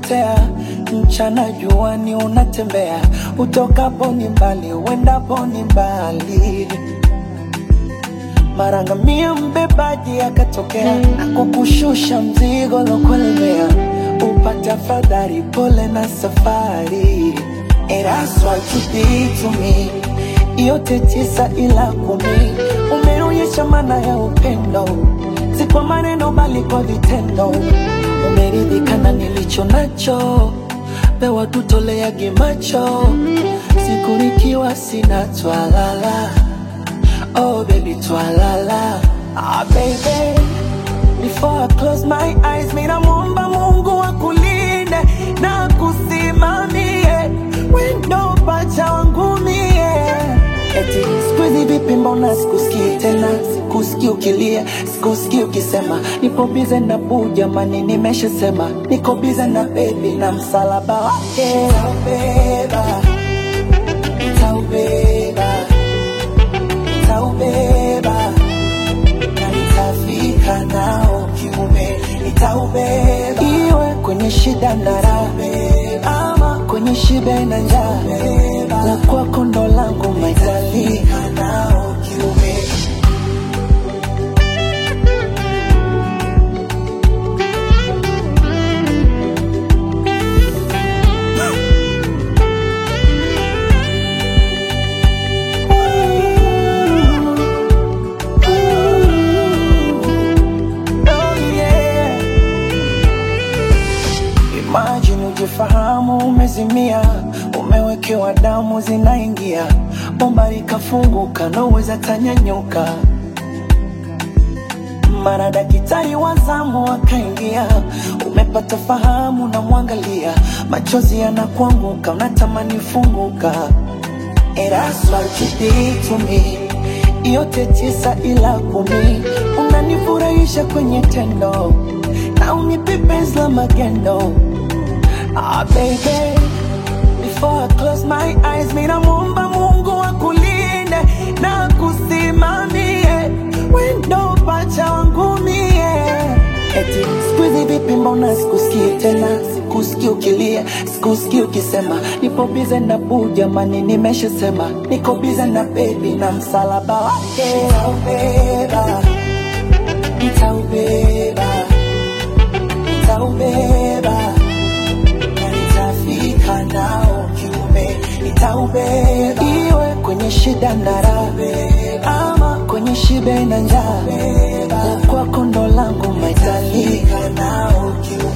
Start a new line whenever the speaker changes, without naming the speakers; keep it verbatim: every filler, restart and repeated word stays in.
unapotea, mchana juani unatembea, utokapo ni mbali, uendapo ni mbali. Marangamia mbebaji akatokea, na kukushusha mzigo lokulemea, upata fadhari pole na safari. And that's what you did to me. Yote tisa ila kumi, umeonyesha maana ya upendo, si kwa maneno bali kwa vitendo. Umeridhika na nilicho nacho, pewa tutolea gimacho, siku nikiwa sina twalala. Oh baby twalala. Ah baby, before I close my eyes, mina muomba Mungu akulinde na kusimamie, wendo pacha wangu mie. Eti sikuizi vipi mbona sikusikii tena, sikusikii ukilia, sikusikii ukisema nipo bize na boo, jamani nimeshasema niko bize na baby na msalaba wake. Nitaubeba, nitaubeba, nitaubeba, na nitafika nao kiume. Nitaubeba, iwe kwenye shida na raha, ama kwenye shibe na njaa, la kwako ndo langu maitali nao kiume. Imagine ujifahamu umezimia, umewekewa damu zinaingia, bomba likafunguka na uweza tanyanyuka. Mara daktari wa zamu akaingia, umepata fahamu na mwangalia, machozi yanakuanguka unatamani funguka. And that's what you did to me. Yote tisa ila kumi, unanifurahisha kwenye tendo, na unipe penzi la magendo. Ah baby, before I close my eyes, mina muomba Mungu akulinde na kusimamie, wendo pacha wangu mie. Eti sikuizi vipi mbona sikusikii tena, sikusikii ukilia, sikusikii ukisema nipo bize na boo, jamani nimeshasema niko bize na baby na msalaba wake. Nitaubeba, nitaubeba, nitaubeba, na nitafika nao kiume. Nitaubeba, iwe kwenye shida na raha, ama kwenye shibe na njaa, kwako ndo langu maitali nao kiume.